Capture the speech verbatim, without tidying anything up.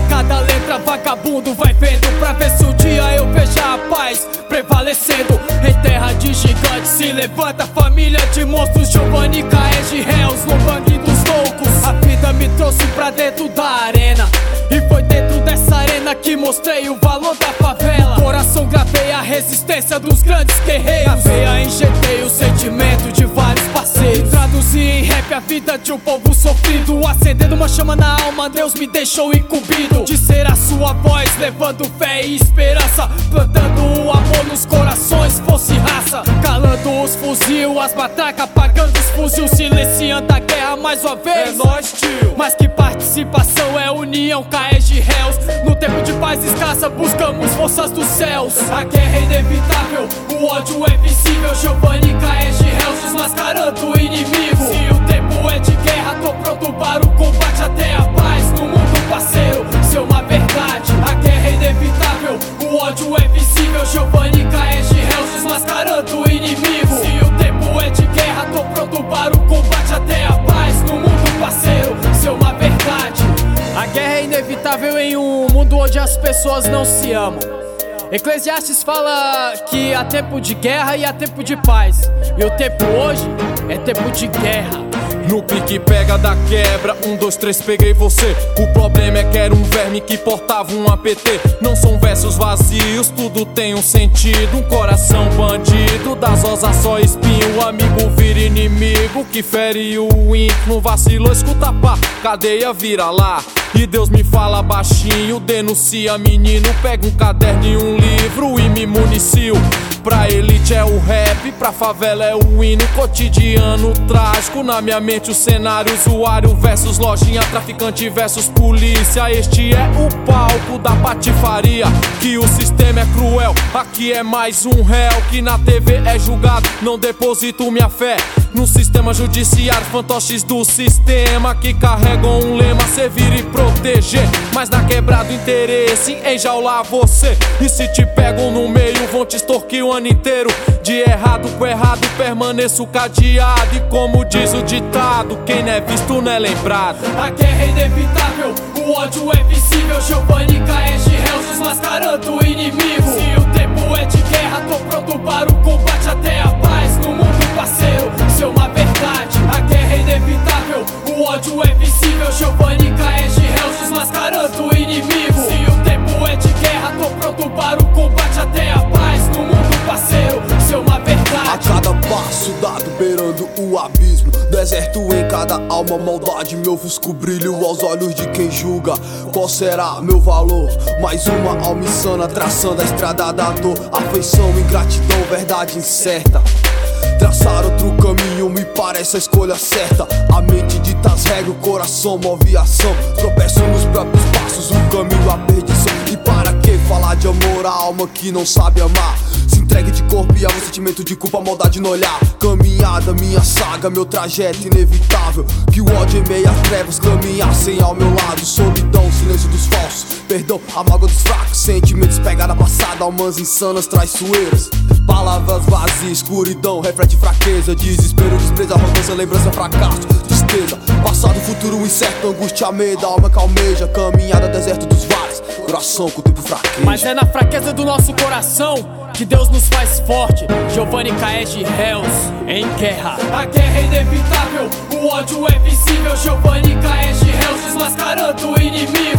cada letra vagabundo vai vendo, pra ver se um dia eu vejo a paz prevalecendo. Em terra de gigantes se levanta família de monstros, Giovanni Caege réus no banco dos loucos. A vida me trouxe pra dentro da arena, e foi dentro dessa arena que mostrei o valor da favela. Coração gravei a resistência dos grandes guerreiros, na veia injetei o sentimento de vários parceiros. Traduzi em rap a vida de um povo sofrido, acendendo uma chama na alma, Deus me deixou incumbido de ser a sua voz, levando fé e esperança, plantando o amor nos corações, fosse raça. Calando os fuzil, as matracas, apagando os fuzil, silenciando a guerra mais uma vez. É nóis, tio. Mas que participação, é união, Caege réus. No tempo de paz escassa buscamos forças dos céus. A guerra é inevitável, o ódio é visível, Giovanni Caege réus desmascarando o inimigo. Se o tempo é de guerra, tô pronto para o combate até a paz no mundo, parceiro, isso é uma verdade. A guerra é inevitável, o ódio é visível, Giovanni Caege réus desmascarando o inimigo. Se o tempo é de guerra, tô pronto para o combate até a paz no mundo, parceiro, isso é uma verdade. A guerra é inevitável em um mundo onde as pessoas não se amam. Eclesiastes fala que há tempo de guerra e há tempo de paz, e o tempo hoje é tempo de guerra. No pique pega da quebra, um, dois, três, peguei você. O problema é que era um verme que portava um A P T. Não são versos vazios, tudo tem um sentido. Um coração bandido, das osas só espinho. O amigo vira inimigo, que fere o íntimo. Vacilou, escuta pá, cadeia vira lá. E Deus me fala baixinho, denuncia menino. Pega um caderno e um livro e me municio. Pra elite é o rap, pra favela é o hino. Cotidiano trágico, na minha mente o cenário. Usuário versus lojinha, traficante versus polícia. Este é o palco da patifaria, que o sistema é cruel. Aqui é mais um réu que na T V é julgado. Não deposito minha fé no sistema judiciário. Fantoches do sistema que carregam um lema: servir e proteger. Mas na quebrada o interesse em enjaular você. E se te pegam no meio vão te extorquir o ano inteiro. De errado com errado permaneço cadeado. E como diz o ditado, quem não é visto não é lembrado. A guerra é inevitável, o ódio é visível, Giovanni Caege réus desmascarando o inimigo. Se o tempo é de guerra, tô pronto para o combate até a paz no mundo, parceiro, isso é uma verdade. A guerra é inevitável, o ódio é visível, Giovanni Caege réus desmascarando o inimigo. Se o tempo é de guerra, tô pronto para o combate até a paz no mundo, parceiro, isso é uma verdade. A cada passo dado beirando o abismo, deserto em cada alma, maldade me ofusca o brilho aos olhos de quem julga. Qual será meu valor? Mais uma alma insana traçando a estrada da dor. Afeição, ingratidão, verdade incerta. Traçar outro caminho me parece a escolha certa. A mente dita as regras, o coração move a ação. Tropeço nos próprios passos, o caminho à perdição. E para que falar de amor a alma que não sabe amar? Se entregue de corpo e alma, sentimento de culpa, maldade no olhar. Caminhada, minha saga, meu trajeto inevitável. Que o ódio em meio às trevas caminhassem ao meu lado. Solidão, silêncio dos falsos, perdão, a mágoa dos fracos. Sentimentos, pegada passada, almas insanas, traiçoeiras. Palavras vazias, escuridão, reflete fraqueza. Desespero, desprezo, arrogância, lembrança, fracasso, tristeza. Passado, futuro incerto, angústia, medo, alma calmeja. Caminhada, deserto dos vales, coração com o tempo fraqueja. Mas é na fraqueza do nosso coração que Deus nos faz forte, Giovanni Caege réus em guerra. A guerra é inevitável, o ódio é visível, Giovanni Caege réus desmascarando o inimigo.